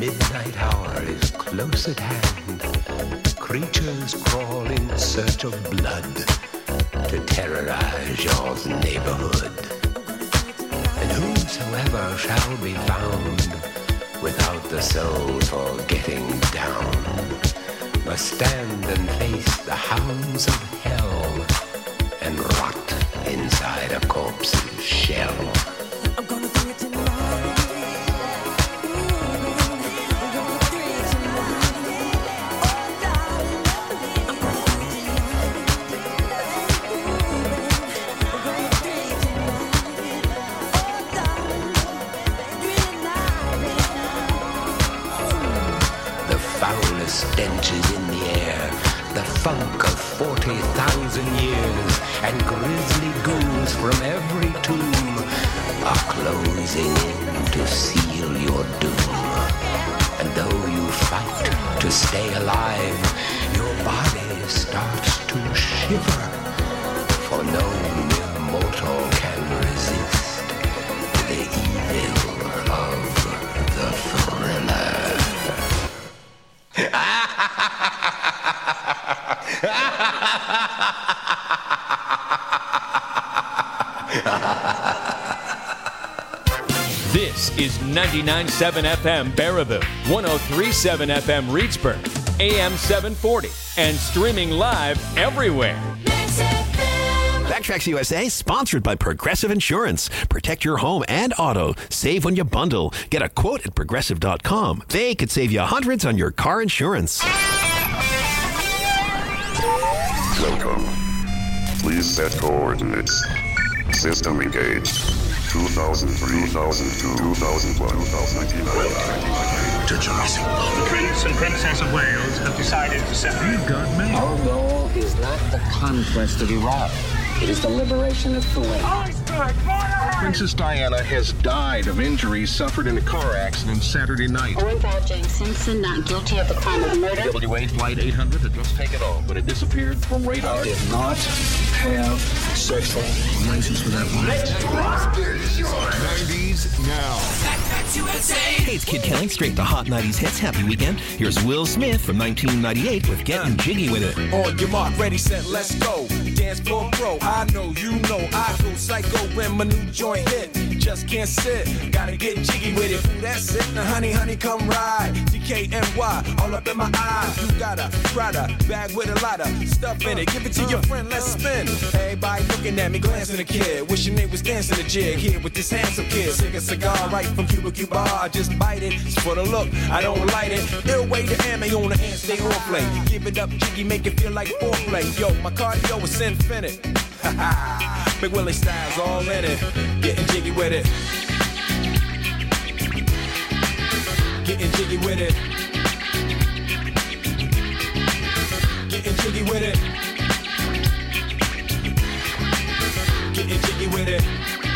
midnight hour is close at hand. Creatures crawl in search of blood to terrorize your neighborhood. And whosoever shall be found without the soul for getting down must stand and face the hounds of hell and rot inside a corpse's shell. I'm gonna do it tonight. Stench is in the air, the funk of 40,000 years, and grisly ghouls from every tomb are closing in to seal your doom. And though you fight to stay alive, your body starts to shiver, for no mere mortal can resist the evil of the thriller. This is 99.7 FM Baraboo, 103.7 FM Reedsburg, AM 740, and streaming live everywhere. Backtracks USA, sponsored by Progressive Insurance. Protect your home and auto. Save when you bundle. Get a quote at Progressive.com. They could save you hundreds on your car insurance. Welcome. Please set coordinates. System engaged. 2003, 2002, 2001, 2019, to Jurassic Park. The Prince and Princess of Wales have decided to separate. You got me. Our goal is not the conquest of Iraq. It is the liberation of Kuwait. Princess Diana has died of injuries suffered in a car accident Saturday night. Orenthal James Simpson not guilty of the crime of murder. WA Flight 800 had just taken off, but it disappeared from radar. I did not have sexual relations with that woman. 90s now. Hey, it's Kid Kelly, straight to Hot 90s hits. Happy weekend. Here's Will Smith from 1998 with Getting Jiggy With It. On your mark, ready, set, let's go. Dance floor pro, I know, you know, I go psycho when my new joint hit. Just can't sit, gotta get jiggy with it. Ooh, that's it, now honey, honey, come ride. DKNY, all up in my eyes. You got a Prada bag with a lot of stuff in it. Give it to your friend, let's spin. Everybody looking at me, glancing a kid. Wishing they was dancing a jig here with this handsome kid. Sick a cigar right from Cuba Cuba. I just bite it, it's for the look, I don't light it. Ill way to ammo on the hand, stay on play. Give it up, jiggy, make it feel like foreplay. Yo, my cardio is infinite. Big Willie style's all in it. Getting jiggy with it. Getting jiggy with it. Getting jiggy with it. Getting jiggy with it.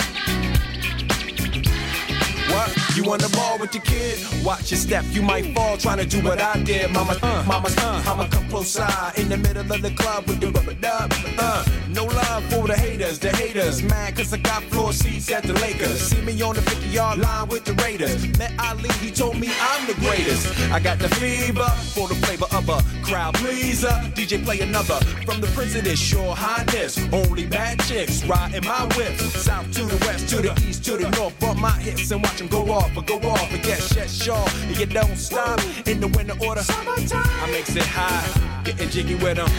What? You on the ball with your kid? Watch your step, you might fall trying to do what I did. Mama, I'ma come close side in the middle of the club with the rubber dub. No love for the haters, mad cause I got floor seats at the Lakers. See me on the 50-yard line with the Raiders. Met Ali, he told me I'm the greatest. I got the fever for the flavor of a crowd pleaser. DJ play another from the President's Your Highness. Only bad chicks riding my whip. South to the west, to the east, to the north. Bump my hips and watch them go off and get shut short. And you don't stop in the winter order. I makes it high, getting jiggy with them.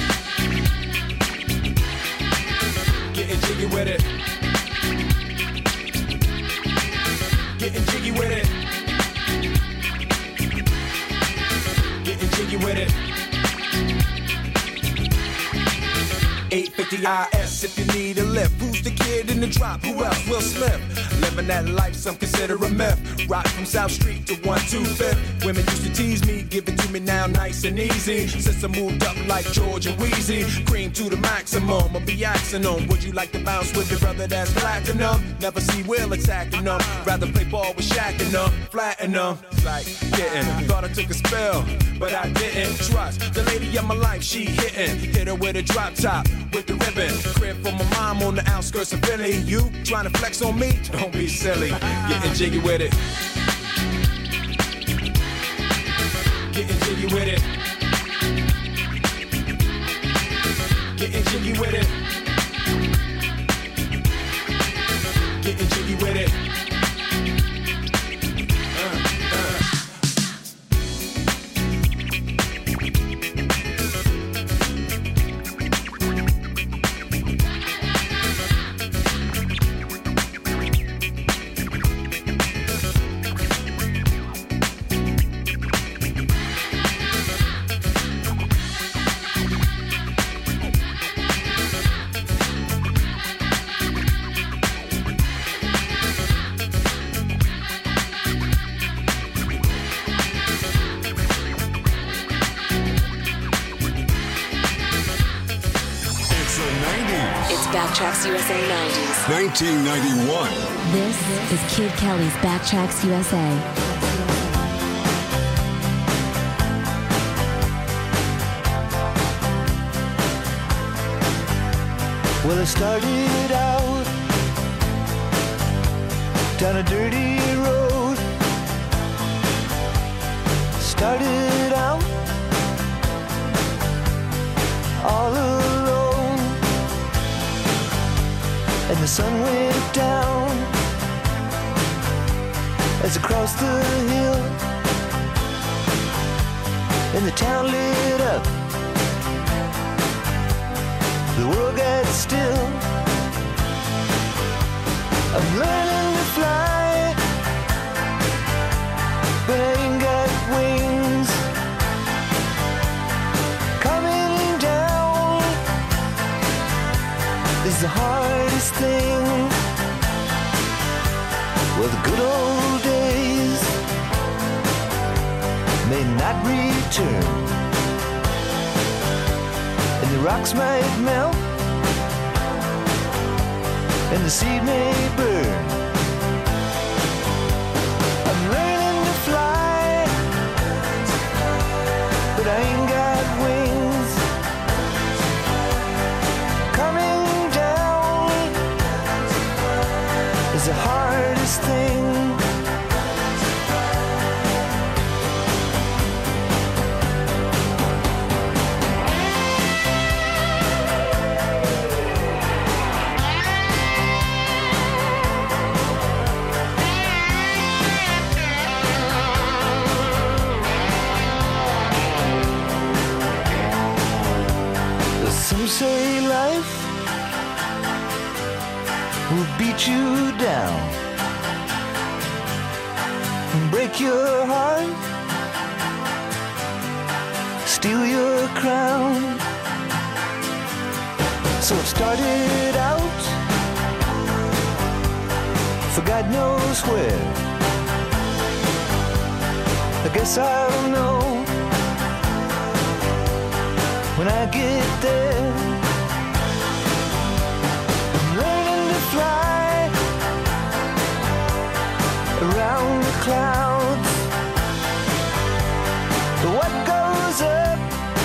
Getting jiggy with it. Getting jiggy with it. Getting jiggy with it. 850 IS if you need a lift. Who's the kid in the drop? Who else? Will Smith. Living that life, some consider a myth. Rock from South Street to 125th. Women used to tease me, give it to me now nice and easy. Since I moved up like George and Wheezy, cream to the maximum, I'll be axing them. Would you like to bounce with your brother that's platinum? Never see Will attacking them. Rather play ball with Shaq and them, flatten them. Like getting, thought I took a spell, but I didn't. Trust the lady of my life, she hitting. Hit her with a drop top, with the ribbon. Crib for my mom on the outskirts of Philly. You trying to flex on me? Don't be silly. Getting jiggy with it. Getting jiggy with it. Getting jiggy with it. Getting jiggy with it. Backtracks USA 90s. 1991. This is Kid Kelly's Backtracks USA. Well, I started out down a dirty road. Started out all alone, and the sun went down as I crossed the hill, and the town lit up. The world got still. I'm learning to fly, but I ain't got wings. Coming down is the hardest thing. Well, the good old days may not return, and the rocks might melt, and the seed may burn. I'm learning to fly, but I ain't got wings. Coming down is the hardest thing. Some say life will beat you down and break your heart, steal your crown. So it started out for God knows where. I guess I'll know when I get there. I'm learning to fly around the clouds. But what goes up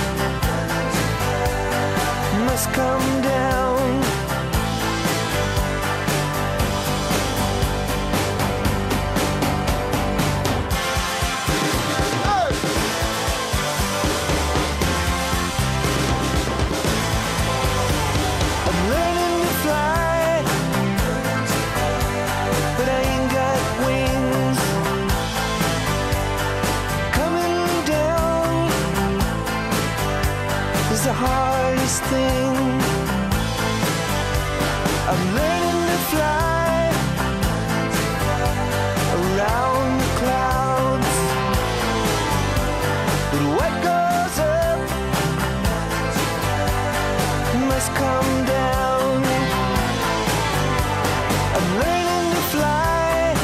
must come down. The hardest thing. I'm learning to fly around the clouds, but what goes up must come down. I'm learning to fly.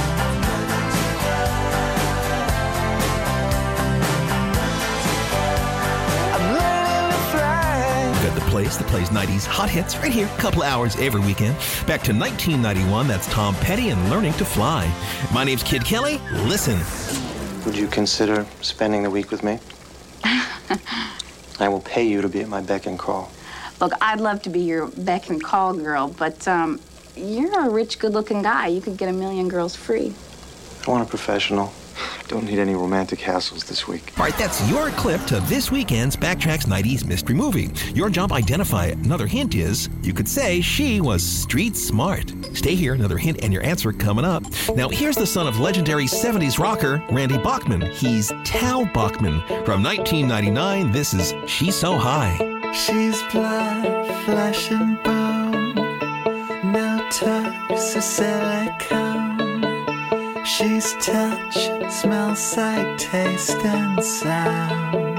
The plays 90s hot hits right here, a couple of hours every weekend. Back to 1991, that's Tom Petty and Learning to Fly. My name's Kid Kelly. Listen. Would you consider spending the week with me? I will pay you to be at my beck and call. Look, I'd love to be your beck and call girl, but you're a rich, good-looking guy. You could get 1 million girls free. I want a professional. Don't need any romantic hassles this week. All right, that's your clip to this weekend's Backtracks 90s Mystery Movie. Your job, identify it. Another hint is, you could say she was street smart. Stay here, another hint and your answer coming up. Now, here's the son of legendary 70s rocker Randy Bachman. He's Tal Bachman. From 1999, this is She's So High. She's blood, flesh and bone, no toes or silicone. She's touch, smell, sight, taste, and sound.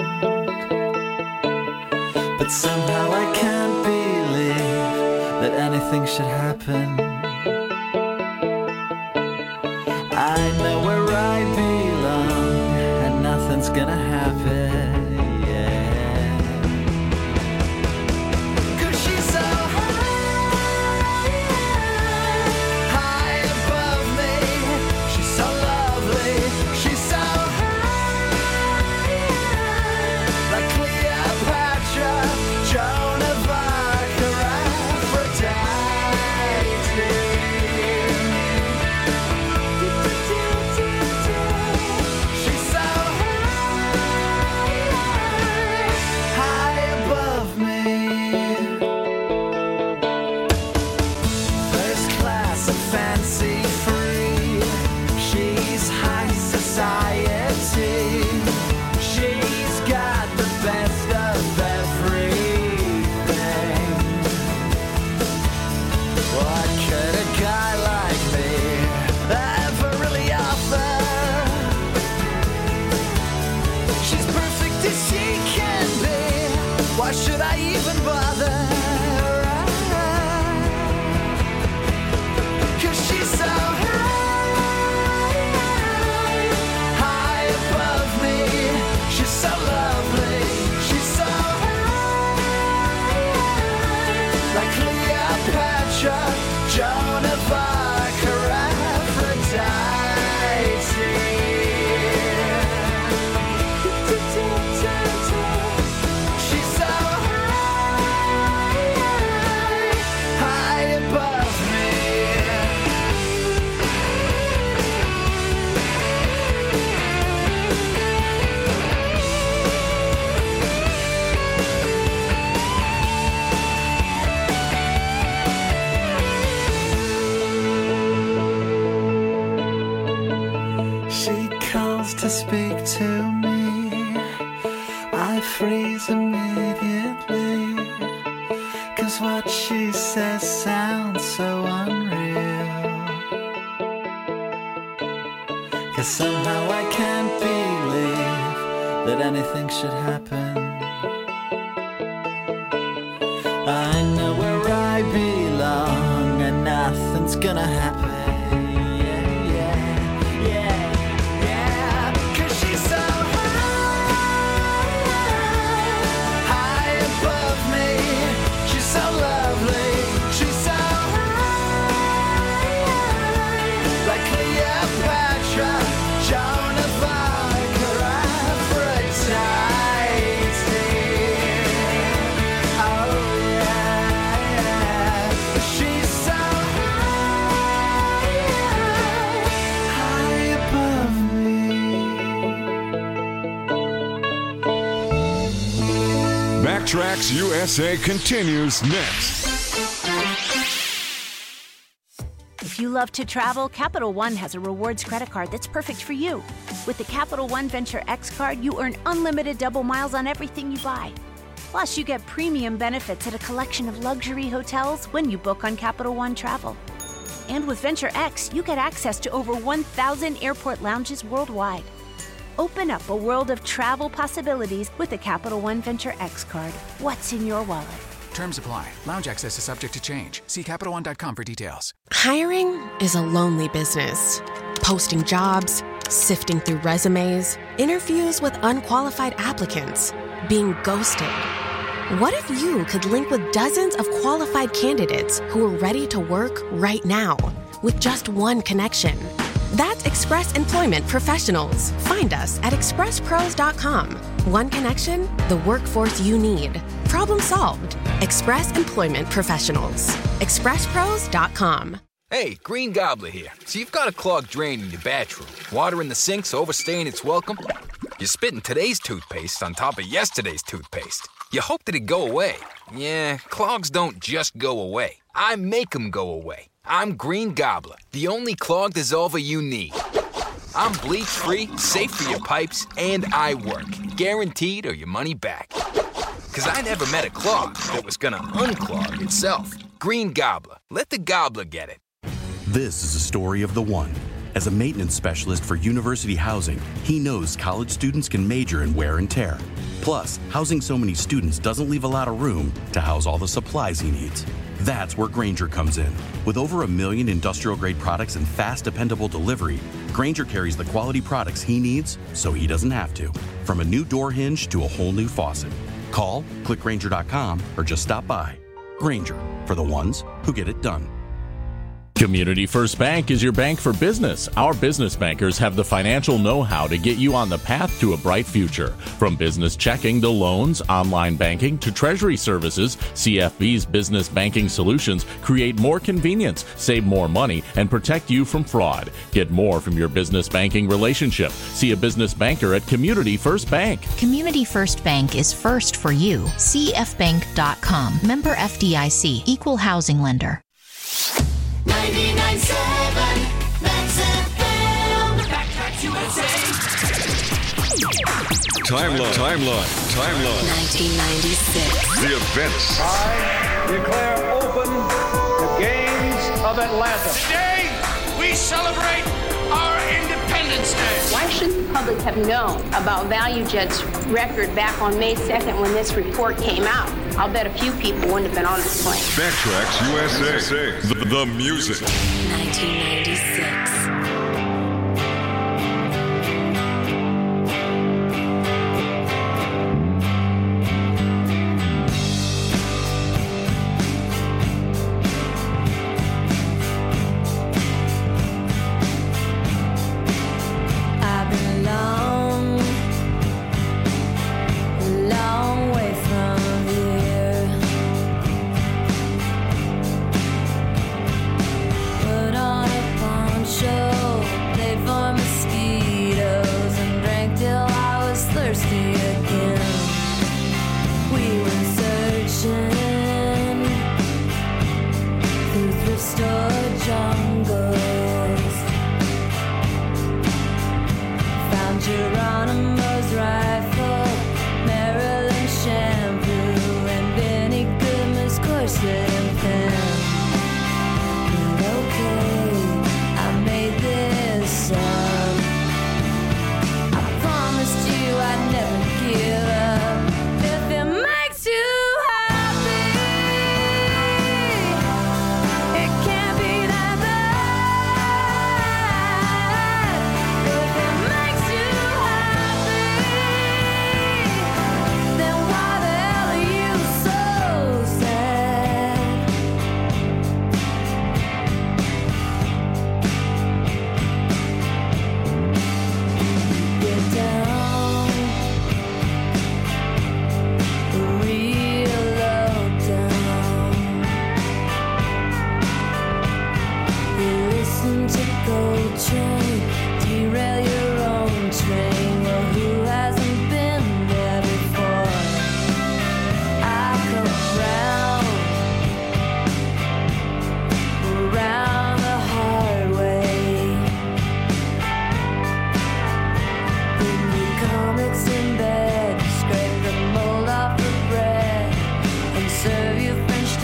But somehow I can't believe that anything should happen. I know where I belong, and nothing's gonna happen. Why should I even bother? 'Cause she's so high above me. She's so lovely. She's so high, like Cleopatra, Joan of Arc, or Aphrodite. To speak to me, I freeze immediately, 'cause what she says sounds so unreal. 'Cause somehow I can't believe that anything should happen. I know where I belong, and nothing's gonna happen. Backtracks USA continues next. If you love to travel, Capital One has a rewards credit card that's perfect for you. With the Capital One Venture X card, you earn unlimited double miles on everything you buy. Plus, you get premium benefits at a collection of luxury hotels when you book on Capital One Travel. And with Venture X, you get access to over 1,000 airport lounges worldwide. Open up a world of travel possibilities with the Capital One Venture X card. What's in your wallet? Terms apply. Lounge access is subject to change. See CapitalOne.com for details. Hiring is a lonely business. Posting jobs, sifting through resumes, interviews with unqualified applicants, being ghosted. What if you could link with dozens of qualified candidates who are ready to work right now with just one connection? That's Express Employment Professionals. Find us at expresspros.com. One connection, the workforce you need. Problem solved. Express Employment Professionals. expresspros.com. Hey, Green Gobbler here. So you've got a clogged drain in your bathroom. Water in the sink's overstaying its welcome. You're spitting today's toothpaste on top of yesterday's toothpaste. You hope that it go away. Yeah, clogs don't just go away. I make them go away. I'm Green Gobbler, the only clog dissolver you need. I'm bleach-free, safe for your pipes, and I work. Guaranteed or your money back. Because I never met a clog that was gonna unclog itself. Green Gobbler. Let the gobbler get it. This is a story of the one. As a maintenance specialist for university housing, he knows college students can major in wear and tear. Plus, housing so many students doesn't leave a lot of room to house all the supplies he needs. That's where Grainger comes in. With over 1 million industrial-grade products and fast, dependable delivery, Grainger carries the quality products he needs so he doesn't have to. From a new door hinge to a whole new faucet. Call, click Grainger.com, or just stop by. Grainger, for the ones who get it done. Community First Bank is your bank for business. Our business bankers have the financial know-how to get you on the path to a bright future. From business checking to loans, online banking to treasury services, CFB's business banking solutions create more convenience, save more money, and protect you from fraud. Get more from your business banking relationship. See a business banker at Community First Bank. Community First Bank is first for you. CFbank.com. Member FDIC. Equal housing lender. 99.7 Max FM. Backtracks USA. Timeline. 1996. The events. I declare open the gates of Atlanta. Today, we celebrate our Independence Day. Why shouldn't the public have known about ValueJet's record back on May 2nd when this report came out? I'll bet a few people wouldn't have been on this plane. Backtracks USA. The music. 1996.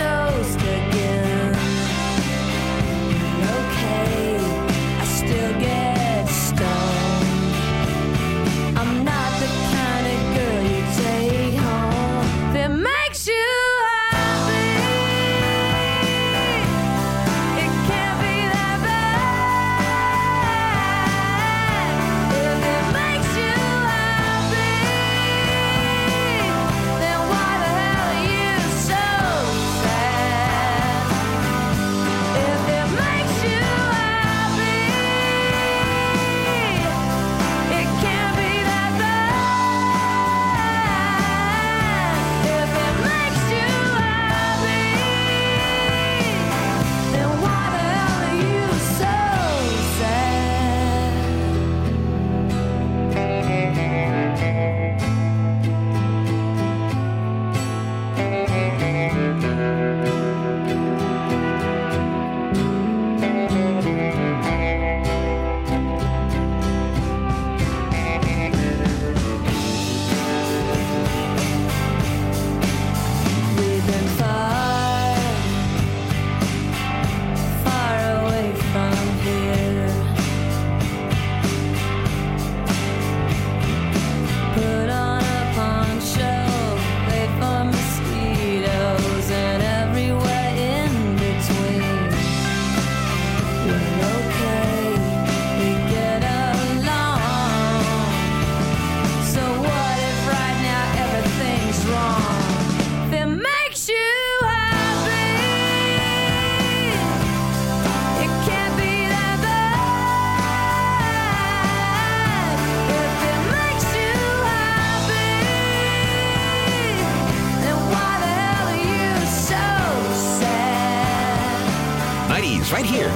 Still get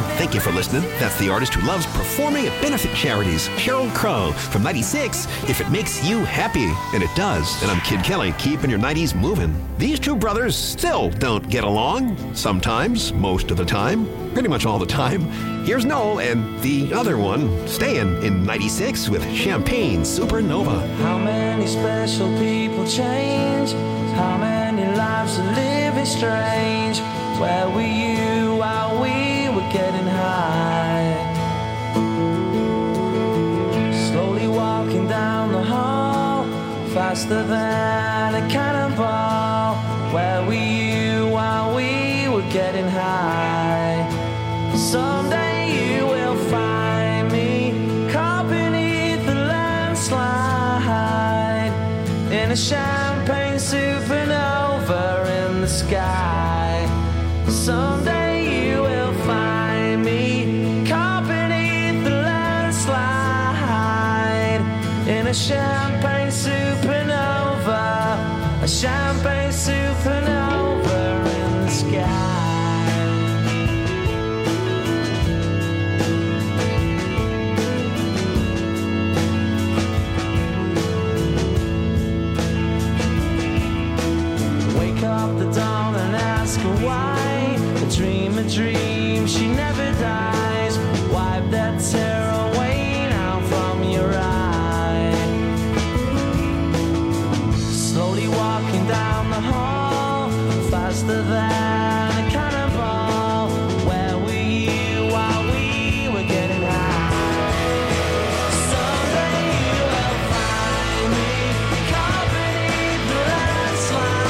Thank you for listening. That's the artist who loves performing at benefit charities, Sheryl Crow, from 96, If It Makes You Happy. And it does. And I'm Kid Kelly, keeping your 90s moving. These two brothers still don't get along. Sometimes, most of the time, pretty much all the time. Here's Noel and the other one staying in 96 with Champagne Supernova. How many special people change? How many lives are living strange? Where were you while we were getting high? Slowly walking down the hall, faster than a cannonball. Where were you while we were getting high? Someday you will find me caught beneath the landslide in a champagne supernova in the sky. Someday you will find me caught beneath the landslide in a champagne supernova, a champagne supernova in the sky. The dawn and ask her why. A dream, she never dies. Wipe that tear away now from your eye. Slowly walking down the hall, faster than a cannonball. Where were you while we were getting high? Someday you will find me caught beneath the landslide.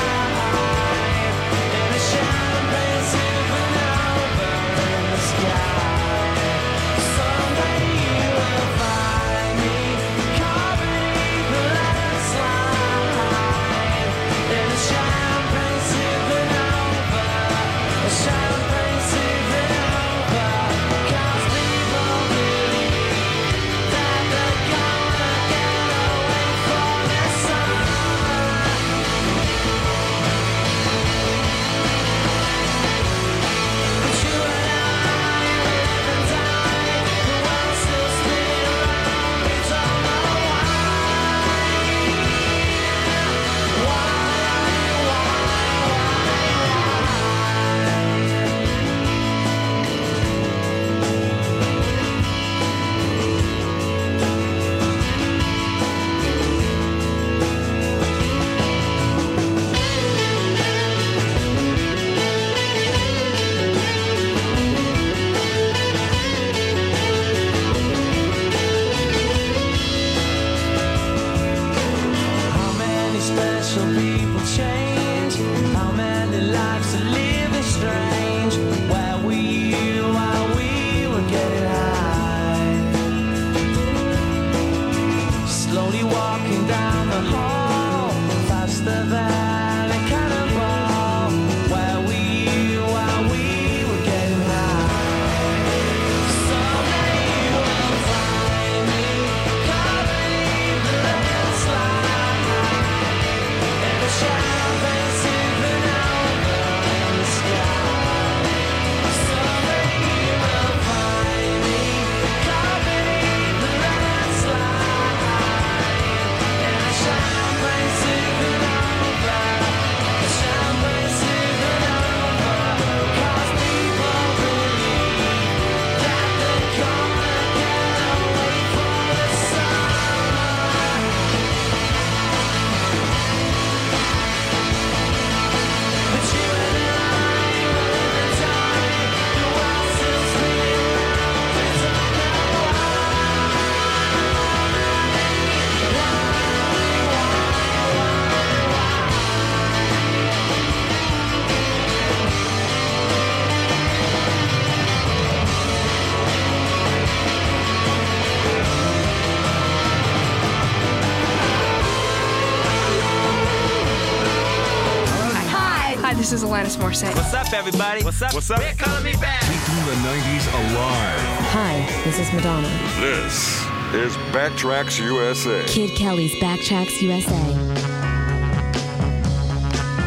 This is Alanis Morissette. What's up, everybody? What's up? What's up? They're calling me back. Keeping the 90s alive. Hi, this is Madonna. This is Backtracks USA. Kid Kelly's Backtracks USA.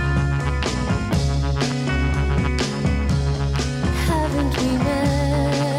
Haven't we met?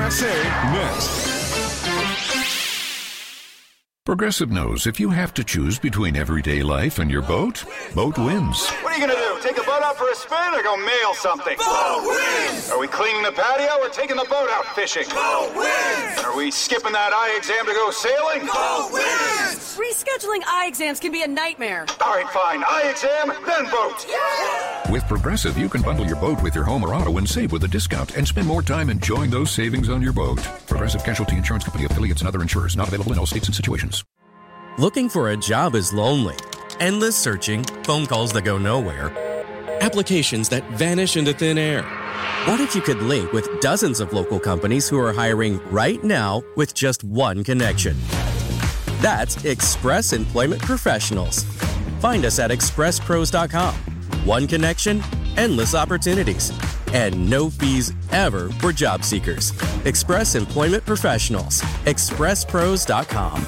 USA next. Progressive knows if you have to choose between everyday life and your boat, boat wins. What are you going to do? Take the boat out for a spin or go mail something? Boat wins! Are we cleaning the patio or taking the boat out fishing? Boat wins! Are we skipping that eye exam to go sailing? Boat wins! Rescheduling eye exams can be a nightmare. All right, fine. Eye exam, then boat. Yeah! With Progressive, you can bundle your boat with your home or auto and save with a discount and spend more time enjoying those savings on your boat. Progressive Casualty Insurance Company, affiliates, and other insurers. Not available in all states and situations. Looking for a job is lonely. Endless searching, phone calls that go nowhere, applications that vanish into thin air. What if you could link with dozens of local companies who are hiring right now with just one connection? That's Express Employment Professionals. Find us at expresspros.com. One connection, endless opportunities, and no fees ever for job seekers. Express Employment Professionals. expresspros.com.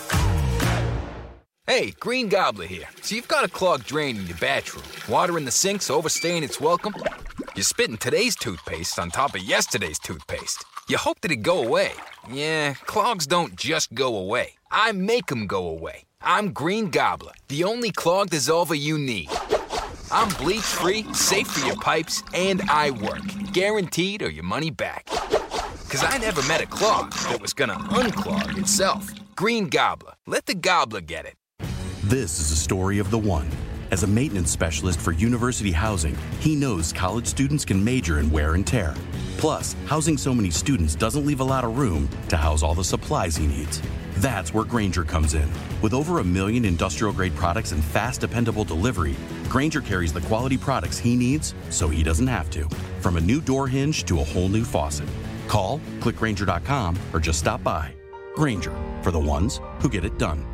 Hey, Green Gobbler here. So you've got a clogged drain in your bathroom. Water in the sink's overstaying its welcome. You're spitting today's toothpaste on top of yesterday's toothpaste. You hope that it go away. Yeah, clogs don't just go away. I make them go away. I'm Green Gobbler, the only clog dissolver you need. I'm bleach-free, safe for your pipes, and I work. Guaranteed or your money back. 'Cause I never met a clog that was gonna unclog itself. Green Gobbler. Let the gobbler get it. This is a story of the one. As a maintenance specialist for university housing, he knows college students can major in wear and tear. Plus, housing so many students doesn't leave a lot of room to house all the supplies he needs. That's where Grainger comes in. With over 1 million industrial-grade products and fast, dependable delivery, Grainger carries the quality products he needs so he doesn't have to. From a new door hinge to a whole new faucet. Call, click Grainger.com, or just stop by. Grainger, for the ones who get it done.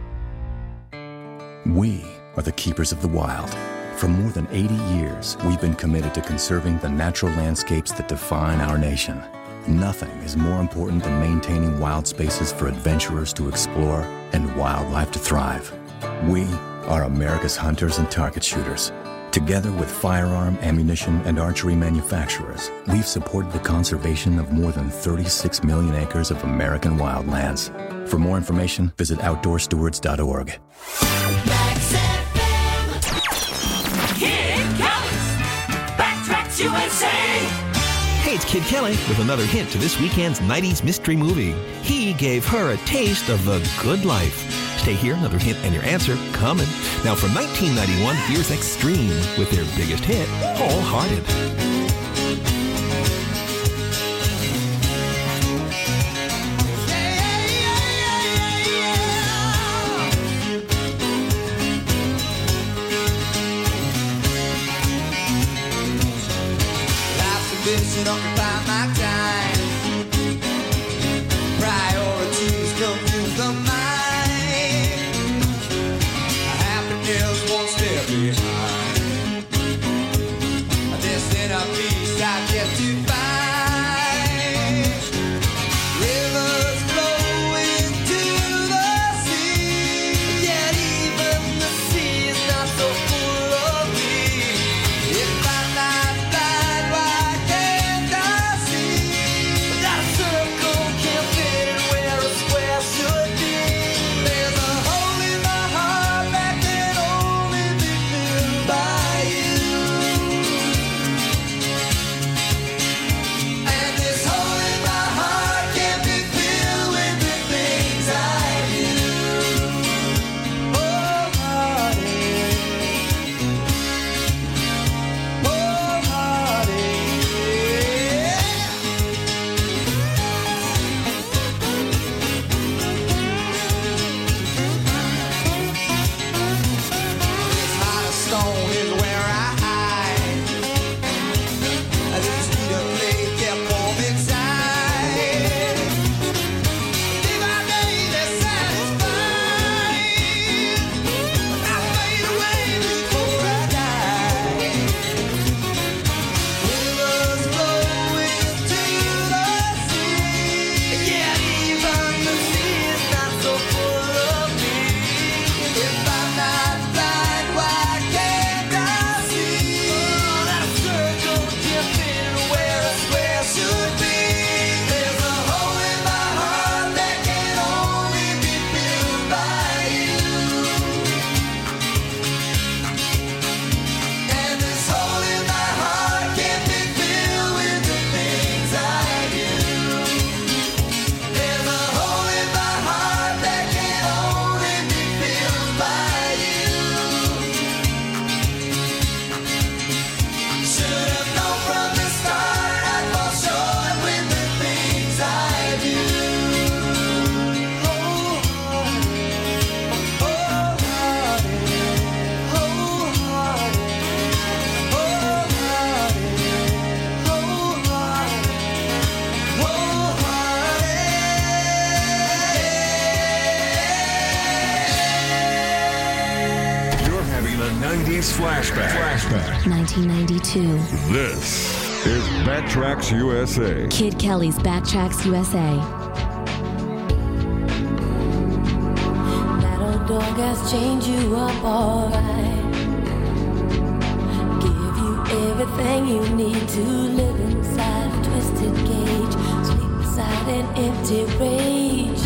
We are the keepers of the wild. For more than 80 years, we've been committed to conserving the natural landscapes that define our nation. Nothing is more important than maintaining wild spaces for adventurers to explore and wildlife to thrive. We are America's hunters and target shooters. Together with firearm, ammunition, and archery manufacturers, we've supported the conservation of more than 36 million acres of American wildlands. For more information, visit outdoorstewards.org. Kid Kelly's Backtracks USA. Hey, it's Kid Kelly with another hint to this weekend's 90s mystery movie. He gave her a taste of the good life. Stay here, another hint and your answer coming. Now from 1991, here's Extreme with their biggest hit, Wholehearted. Should occupy my time. Priorities confuse the mind. Happiness one step behind. This inner peace I've yet to find. Rivers flow into the sea, yet even the sea is not so full of me. If I'm not blind, why can't I see that a circle can't fit in where a square should be? There's a hole in my heart that can only be filled by you. Backtrack. 1992. This is Backtracks USA. Kid Kelly's Backtracks USA. That old dog has changed you up alright. Give you everything you need to live inside a twisted cage. Sleep inside an empty rage.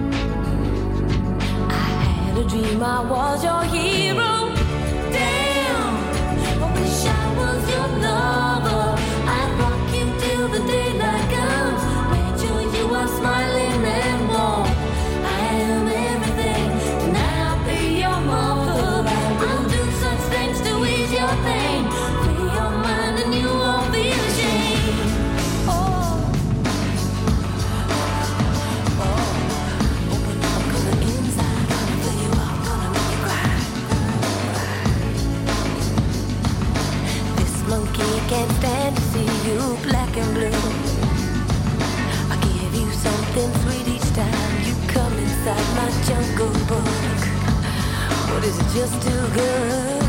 I had a dream I was your hero. Damn, I wish I was your lover. I'd rock you till the daylight comes. Make sure you are smiling and warm. I am everything. Tonight I'll be your mother. I'll do such things to ease your pain. Free your mind and you won't feel ashamed. Oh, open up, 'cause the inside gonna fill you up, gonna make you cry. This monkey can't stand to see you black and blue. I give you something sweet each time you come inside my jungle book. But is it just too good?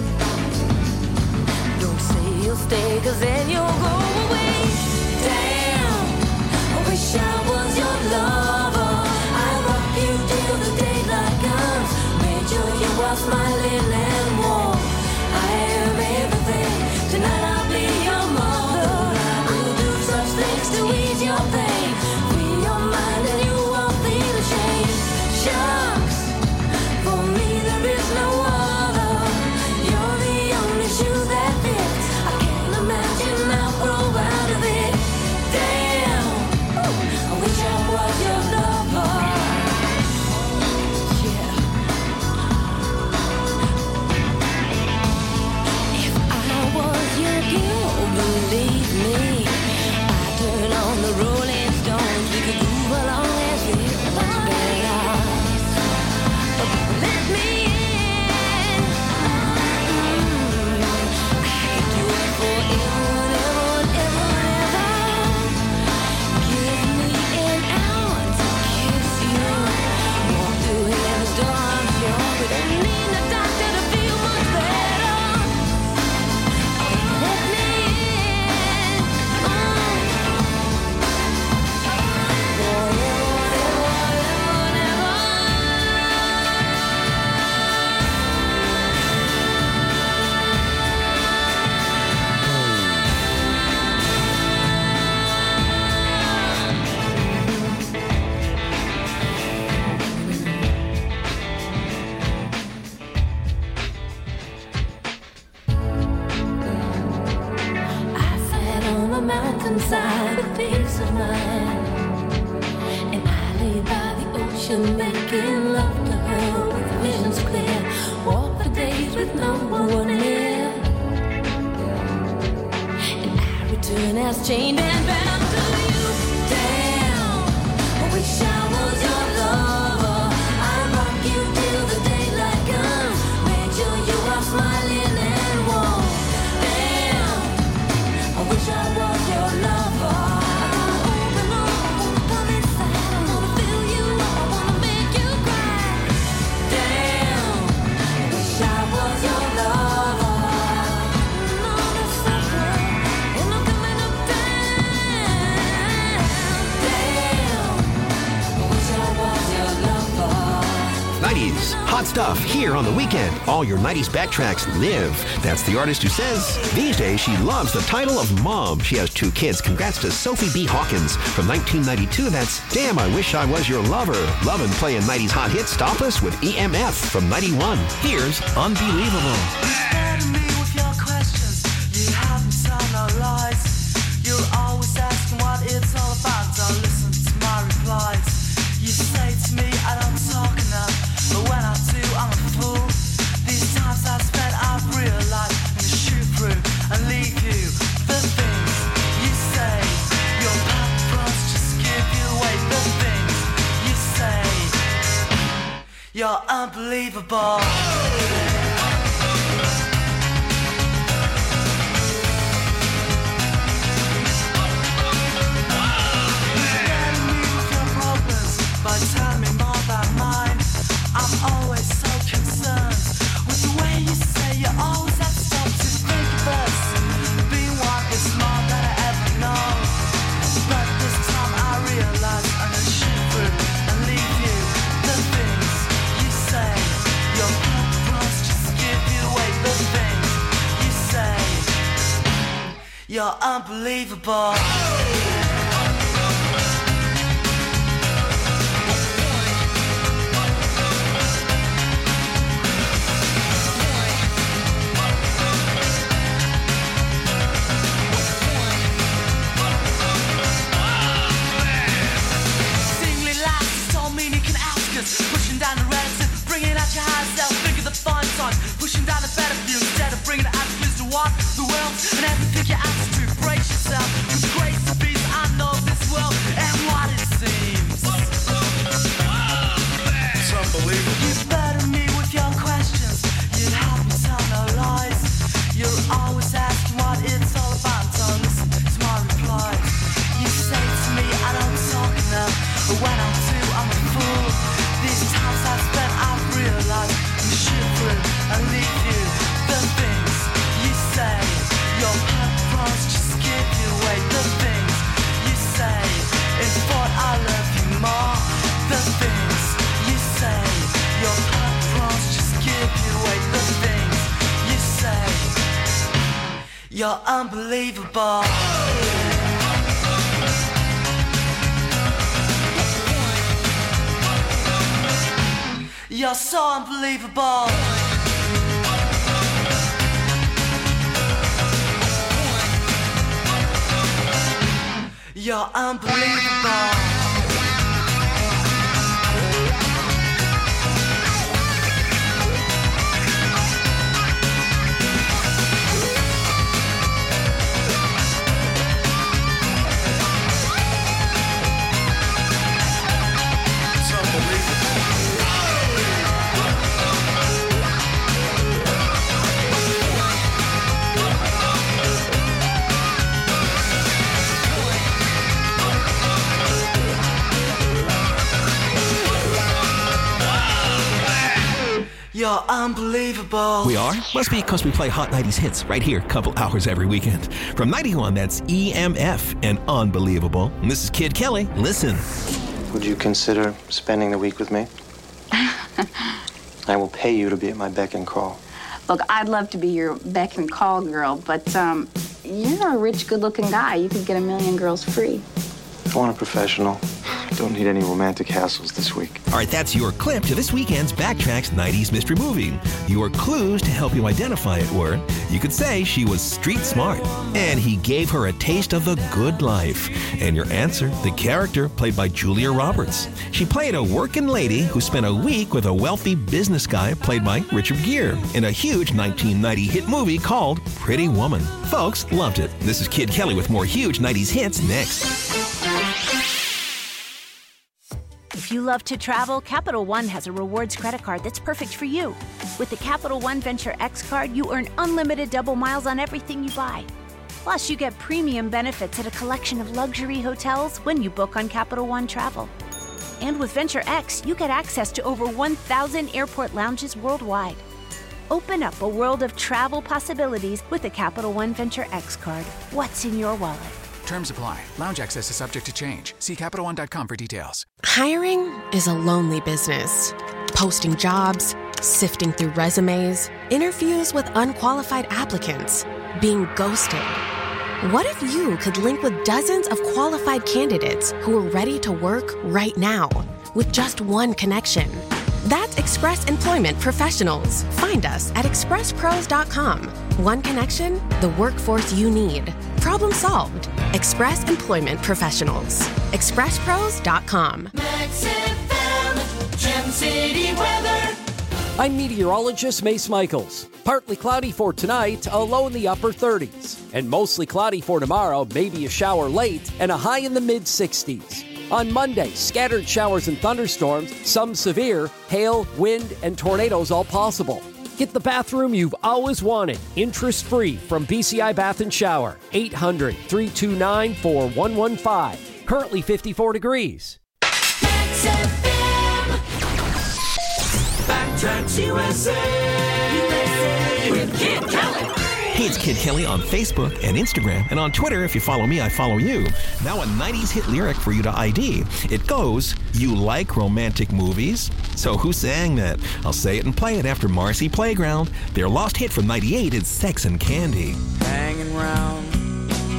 Don't say you'll stay, 'cause then you'll go away. Damn, I wish I was your lover. I'd rock you till the daylight comes. Make sure you are smiling and warm. I am everything. Tonight I'll be your mother. I'll do such things to ease your pain. Free your mind and you won't feel ashamed. Shucks, for me there is no other. You're the only shoe that fits. I can't imagine I'll grow out of it. Damn, I wish I was your lover. Yeah. If I was your girl, believe me, I'd turn on the Rolling Stones. We could move along as we much better. Let me in. I could do it forever, ever, ever, ever. Give me an hour to kiss you. Walk through heaven's door, I'm sure. We don't need a doctor to feel much better. Let me in. I sat on a mountainside with peace of mind, and I lay by the ocean making love to her with visions clear. Walk the days with no one near, and I return as chained and bound to you. Damn, I wish I was your lover. I'd rock you till the daylight comes. Make sure you are smiling and warm. Damn, I wish I was your lover. I wanna open up, I wanna come inside, I wanna fill you up, I wanna make you cry. Damn, I wish I was your lover. And all the suffering, and I'm coming up down. Damn, I wish I was your lover. 90s hot stuff here on the weekend. All your 90s backtracks live. That's the artist who says these days she loves the title of mom. She has 2 kids. Congrats to Sophie B. Hawkins. From 1992, that's Damn, I Wish I Was Your Lover. Lovin' playing 90s hot hits. Topless with EMF from 91. Here's Unbelievable. Me with your questions, you haven't told no lies. You're always asking what it's all about. Don't listen to my replies. You say to me I don't talk enough, but when I do, I'm a fool. These times I've spent, I've realized I'm gonna shoot through and leave you. The things you say, your patrons just give you away. The things you say, you're unbelievable. But tell me more about mine. I'm always so concerned with the way you say you always have stuff to think. You're unbelievable. Pushing down the reticent, bringing out your higher self. Figure the fun's on, pushing down the better view instead of bringing the attitudes to walk the world and have to pick your attitude. Brace yourself with grace and peace. I know this world and what it seems. It's unbelievable. You burden me with your questions. You help me tell no lies. You're always asking what it's all about. So listen to my replies. You say to me I don't talk enough, but when I do I'm a fool. These times I've spent, I've realized I'm shivering and leave you. The things you say, your purpose just give you away. The things you say, in thought I love you more. The things you say, your purpose just give you away. The things you say, you're unbelievable. You're so unbelievable. You're unbelievable. You're unbelievable. We are? Must be because we play Hot 90s hits right here, couple hours every weekend. From 91, that's EMF and Unbelievable. And this is Kid Kelly. Listen. Would you consider spending the week with me? I will pay you to be at my beck and call. Look, I'd love to be your beck and call girl, but you're a rich, good-looking guy. You could get 1 million girls free. I want a professional. Don't need any romantic hassles this week. All right, that's your clip to this weekend's Backtracks 90s Mystery Movie. Your clues to help you identify it were, you could say she was street smart, and he gave her a taste of the good life. And your answer, the character played by Julia Roberts. She played a working lady who spent a week with a wealthy business guy played by Richard Gere in a huge 1990 hit movie called Pretty Woman. Folks loved it. This is Kid Kelly with more huge 90s hits next. If you love to travel, Capital One has a rewards credit card that's perfect for you. With the Capital One Venture X card, you earn unlimited double miles on everything you buy. Plus, you get premium benefits at a collection of luxury hotels when you book on Capital One Travel. And with Venture X, you get access to over 1,000 airport lounges worldwide. Open up a world of travel possibilities with the Capital One Venture X card. What's in your wallet? Terms apply. Lounge access is subject to change. See CapitalOne.com for details. Hiring is a lonely business. Posting jobs, sifting through resumes, interviews with unqualified applicants, being ghosted. What if you could link with dozens of qualified candidates who are ready to work right now with just one connection? That's Express Employment Professionals. Find us at expresspros.com. One connection, the workforce you need. Problem solved. Express Employment Professionals. expresspros.com. Max FM, Gem City weather. I'm meteorologist Mace Michaels. Partly cloudy for tonight, a low in the upper 30s. And mostly cloudy for tomorrow, maybe a shower late, and a high in the mid-60s. On Monday, scattered showers and thunderstorms, some severe, hail, wind, and tornadoes all possible. Get the bathroom you've always wanted, interest-free from BCI Bath & Shower. 800-329-4115. Currently 54 degrees. Backtracks USA with Kid Kelly. Hey, it's Kid Kelly on Facebook and Instagram, and on Twitter, if you follow me, I follow you. Now a 90s hit lyric for you to ID. It goes, you like romantic movies? So who sang that? I'll say it and play it after Marcy Playground. Their lost hit from 98 is Sex and Candy. Hanging round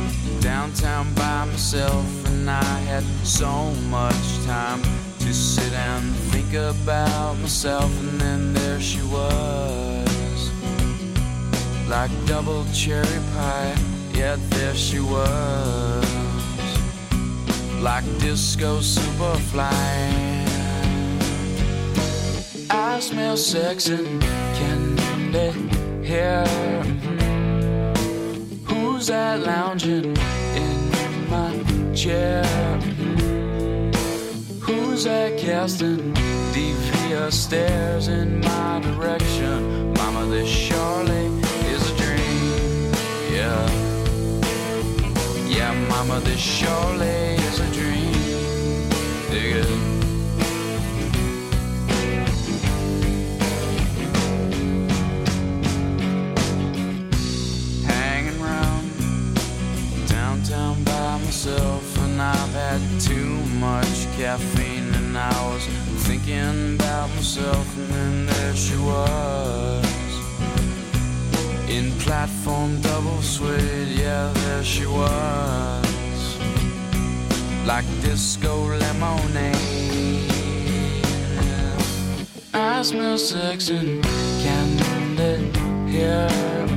myself, and I had so much time to sit and think about myself. And then there she was, like double cherry pie. Yeah, there she was, like disco superfly. I smell sex and candy here. Who's that lounging in my chair? Who's that casting devious stares in my direction? Mama, this surely is a dream. Yeah, yeah, mama, this surely is a dream. Dig it. And I've had too much caffeine, and I was thinking about myself. And then there she was, in platform double suede. Yeah, there she was, like disco lemonade. I smell sex and candy here.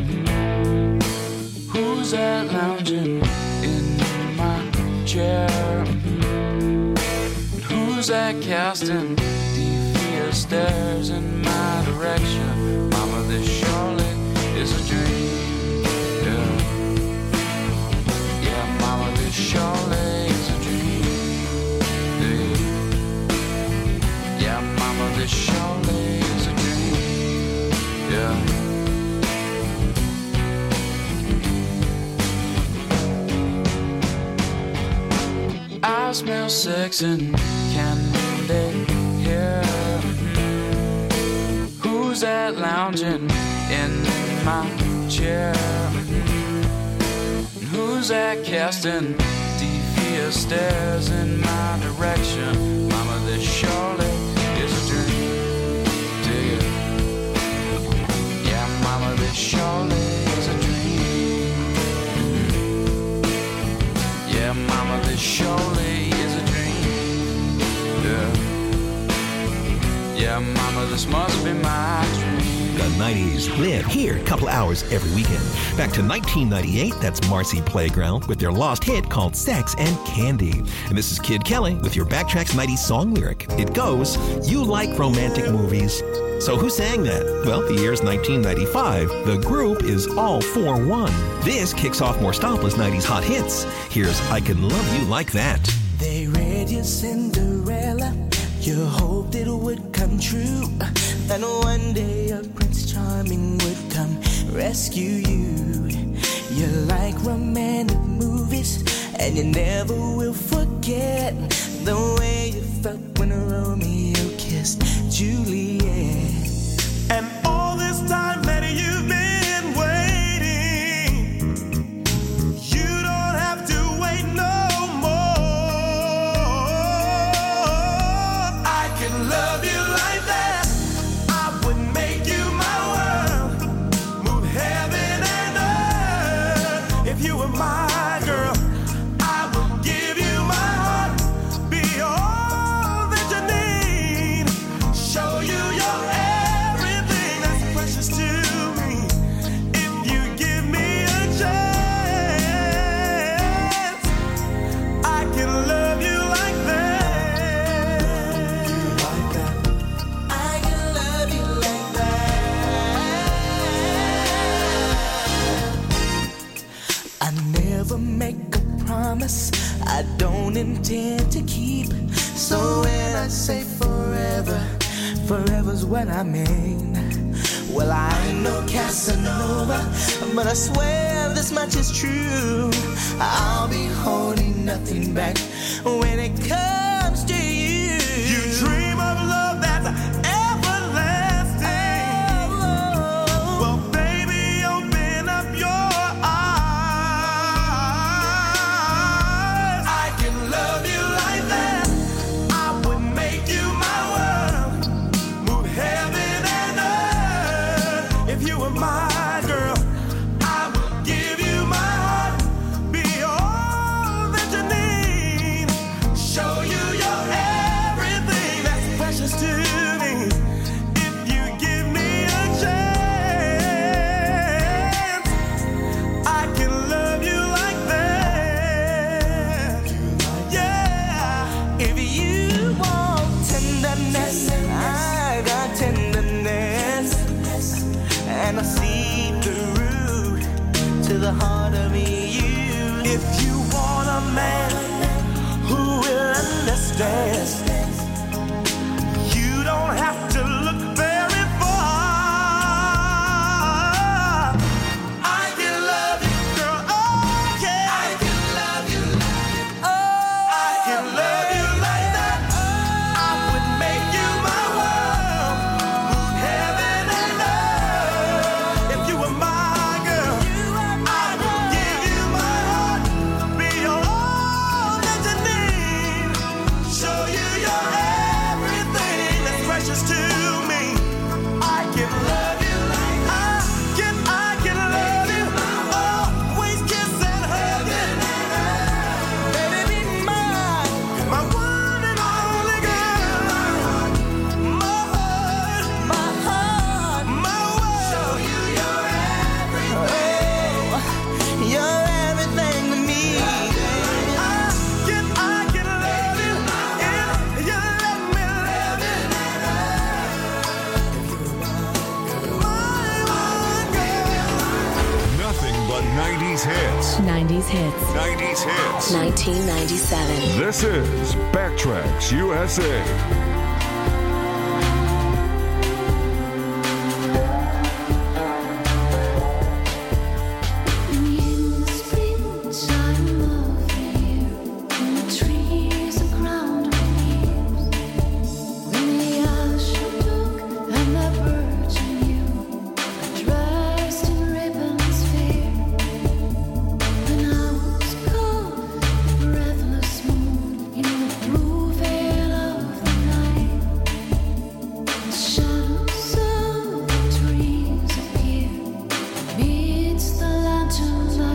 Who's that lounging in my chair? Who's that casting devious stares in my direction? Mama, this surely is a dream. Yeah, yeah, mama, this surely is a dream. Yeah, yeah, mama, this surely is a dream. Yeah. I smell sex and candy here. Who's that lounging in my chair? Who's that casting devious stares in my direction? Mama, this surely is a dream. Dig it. Yeah, mama, this surely is a dream. Yeah, mama, this surely is a dream. Yeah, yeah, mama, this must be my dream. The 90s live here a couple hours every weekend. Back to 1998, that's Marcy Playground with their lost hit called Sex and Candy. And this is Kid Kelly with your Backtracks 90s song lyric. It goes, you like romantic movies. So who sang that? Well, the year's 1995. The group is All For One. This kicks off more stopless 90s hot hits. Here's I Can Love You Like That. They read your Cinderella. You hoped it would come true. Then one day a Prince Charming would come rescue you. You like romantic movies, and you never will forget the way you felt when Romeo kissed Juliet. And all this time that you've been waiting, you don't have to wait no more. I can love you like that. I would make you my world, move heaven and earth. If you were my girl, I would give you my heart, be all that you need, show you your everything that's precious to me. If you give me a chance, I can love you like that. You like that? I can love you like that. I never make a promise I don't intend to keep. So when I say forever, forever's what I mean. Well, I ain't no Casanova, but I swear this much is true. I'll be holding nothing back when it comes to you. You dream of love that's everlasting. Well, baby, open up your eyes. I can love you like that. I would make you my world, move heaven and earth. If you were my girl, I would give you my heart, be all that you need. If you want a man who will understand, you don't have to look very far. I can love you, girl. Oh, yeah. I can love you. Oh, I can love you like that. I would make you my world, heaven and earth. If you were my girl, I would give you my heart, be your all that you need, show you your everything that's precious to me. I can love you like I can love you. Always kiss and hug you. Baby, be mine, my one and only girl. My heart, my world. Show you your everything. You're everything to me. I can love you if you let me love you. Nothing but 90s hits. 90s hits. 90s hits. 1997. This is Backtracks USA. In the springtime of the year, when the trees are crowned with leaves, when the ocean took and the birds knew, dressed in ribbons fair, when I was caught, a breathless moon in the blue veil of the night, the shadows of the trees appear amidst the lantern light.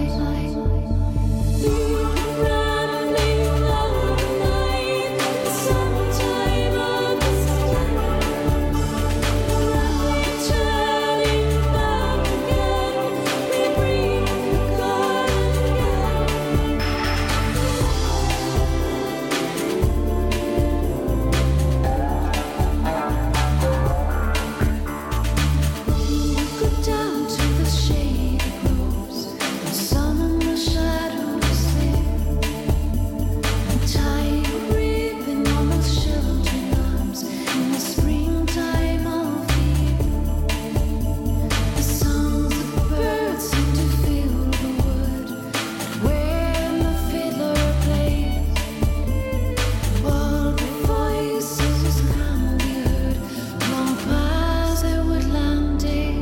Running all the night, sometime of the storm. Running, turning back again, we bring the garden Go down to the shady groves and summon the shadows there, and tie a ribbon on those sheltering arms in the springtime of the year. The songs of birds seem to fill the wood when the fiddler plays. All the voices can be heard long past their woodland days.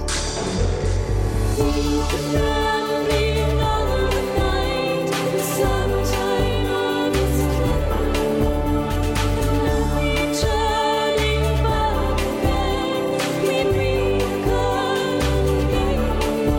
Running all the night, sometime of the storm. Now turning back again, we bring the garden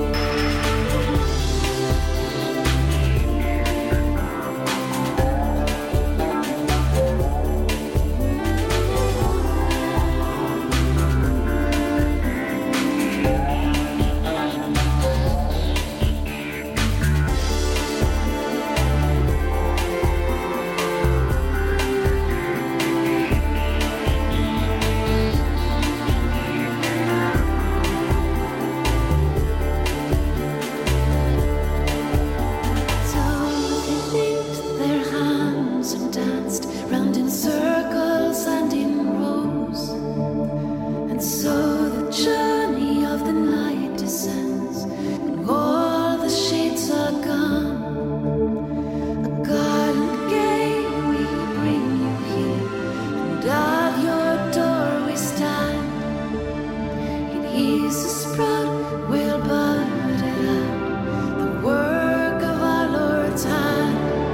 So they linked their hands and danced round in circles and in rows, and so the journey of the night descends, and all the shades are gone. A garden gay we bring you here, and at your door we stand. In His sprout will bud it out, the work of our Lord's hand.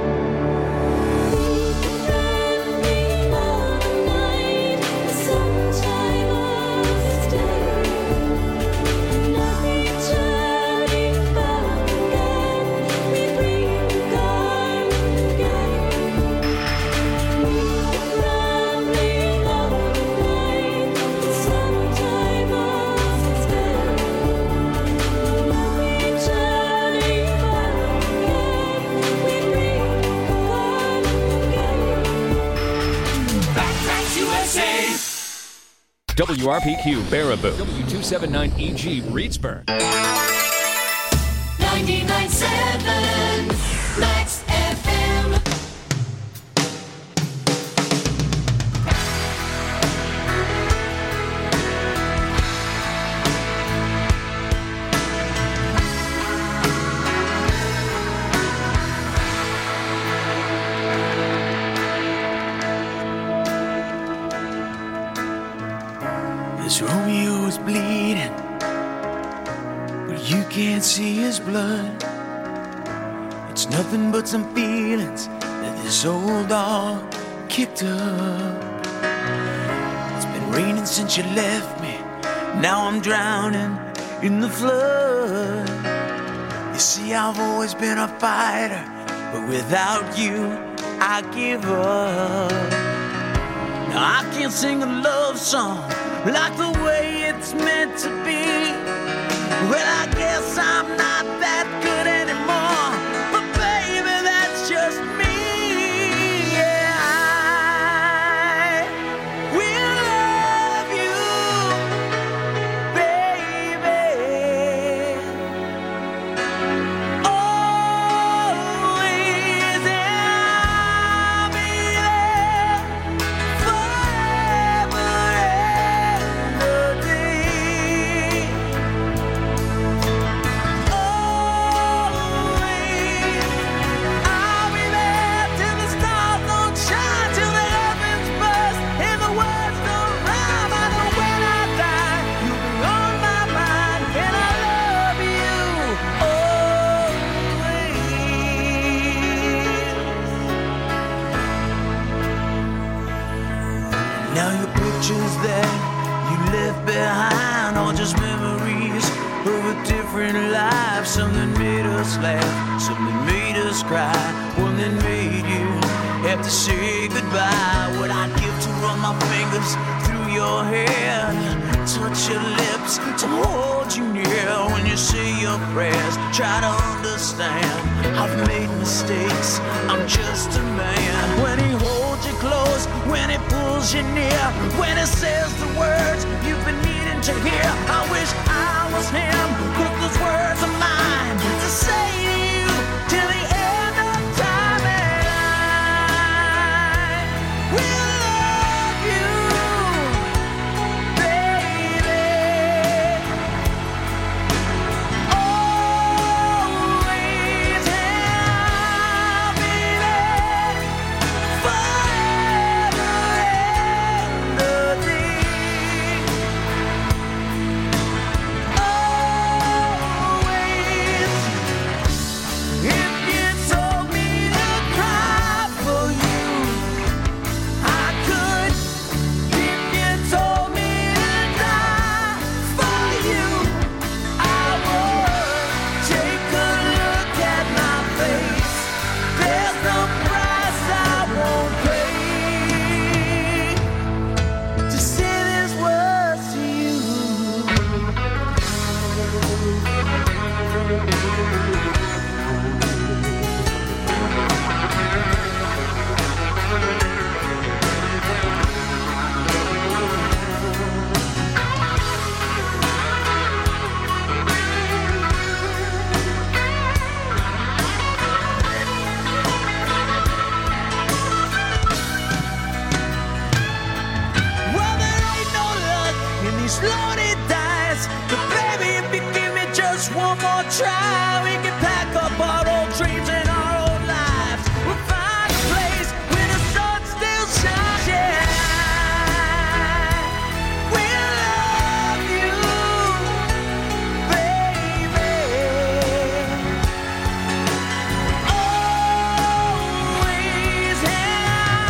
Running all the night, sometime of the day, and nothing turning back again, we bring the garden gay. Running all the night, sometime of the day, nothing turning back again, we bring the garden gay. Backtracks USA. WRPQ Baraboo. W279EG Reedsburg. 99.7 can't see his blood. It's nothing but some feelings that this old dog kicked up. It's been raining since you left me. Now I'm drowning in the flood. You see, I've always been a fighter, but without you, I give up. Now I can't sing a love song like the way it's meant to be. Well, I guess I'm not that good anymore, but baby, that's just me. Yeah, I will love you, baby, always, and I'll be there forever and a day. I'll be there till the stars don't shine, till the heavens burst and the words don't rhyme. I know when I die, you'll be on my mind, and I love you always. Now your pictures that you left behind are just memories of a different life. Something made us laugh, something made us cry, one that made you have to say goodbye. What I'd give to run my fingers through your hair, touch your lips, to hold you near when you say your prayers. Try to understand, I've made mistakes, I'm just a man. When he holds you close, when he pulls you near, when he says the words you've been needing to hear, I wish I was him, 'cause those words are mine to say to you till the end of time. And I will love you, baby, always, and I'll be there forever and a day. If you told me to cry for you, I could. If you told me to die for you, I would. Take a look at my face. There's no price I won't pay to say these words to you. Well, there ain't no luck in these loaded dice, but baby, if you give me just one more try,